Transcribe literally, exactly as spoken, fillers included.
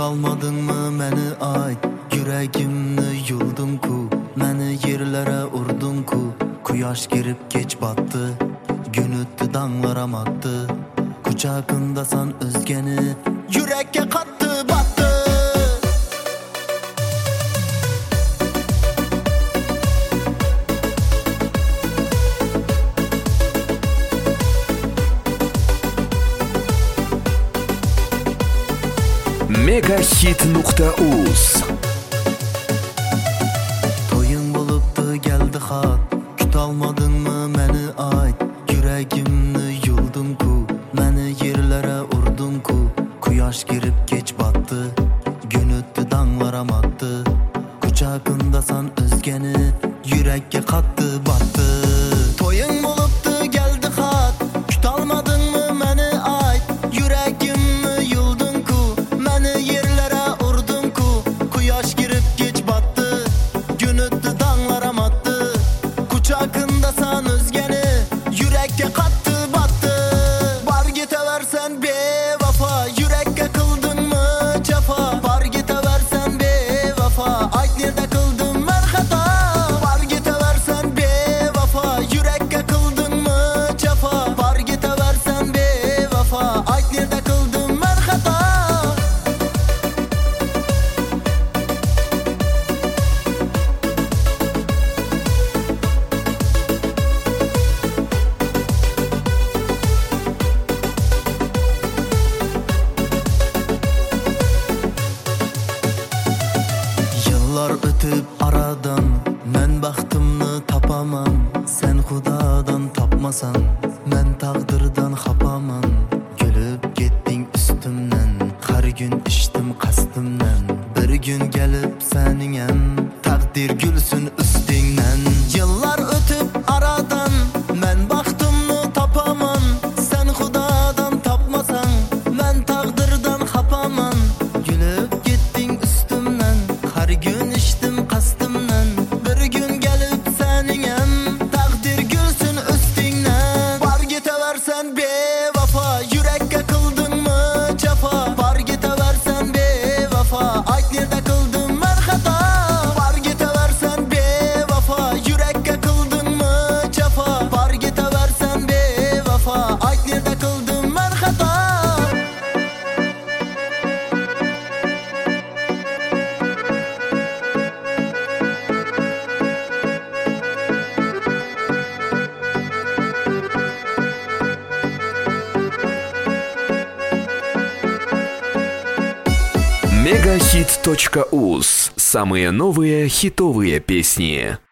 Tutolmadingmi meni ayt, yuragimni yulding-ku, meni yerlere urding-ku. Quyosh kirib kech botdi, gün o'tdi danglar amatdi. Quchog'indasan o'zgani, yurakka qatdi botdi. Megahit nuqta uz To'ying bo'libdi geldi xat, kutolmadingmi meni ayt, yuragimni yulding-ku, meni yerlere urding-ku. Quyosh kirib kech botdi, gün o'tdi danglar amatdi. Quchog'indasan o'zgani, yurakka qatdi botdi. To'ying bo'libdi geldi xat, kutolmadingmi meni ayt, yuragimni yulding-ku, meni yerlere urding-ku. Quyosh kirib kech botdi, gün o'tdi danglar amatdi. Quchog'indasan o'zgani, yurakka qatdi botdi. Bor ketaversan bevafo, yurakka qildingmi jafo? Bor ketaversan bevafo, ayt nerda qildim men xato? Bor ketaversan bevafo, yurakka qildingmi jafo? Bor ketaversan bevafo, ayt nerda qildim men xato? Yıllar ötüp aradan, men baxtimni topaman. Sen Xudodan topmasan, men taqdirdan xafaman. Gülüp ketding üstümden, har gün içtim qasdimdan. Bir gün gelip sening ham taqdir gülsün üstingdan. Yıllar ötüp aradan, men baxtimni topaman. Sen Xudodan topmasan, men taqdirdan xafaman. Gülüp ketding üstümden, har gün içtim qasdimdan. Bir gün gelip sening ham taqdir gülsün üstingdan. Bor ketaversan bevafo, yurakka qildingmi jafo? Bor ketaversan bevafo, ayt nerda qildim men xato? Bor ketaversan bevafo, yurakka qildingmi jafo? Bor ketaversan bevafo, ayt nerda qildim men xato? Megahit точка уз. Самые новые хитовые песни.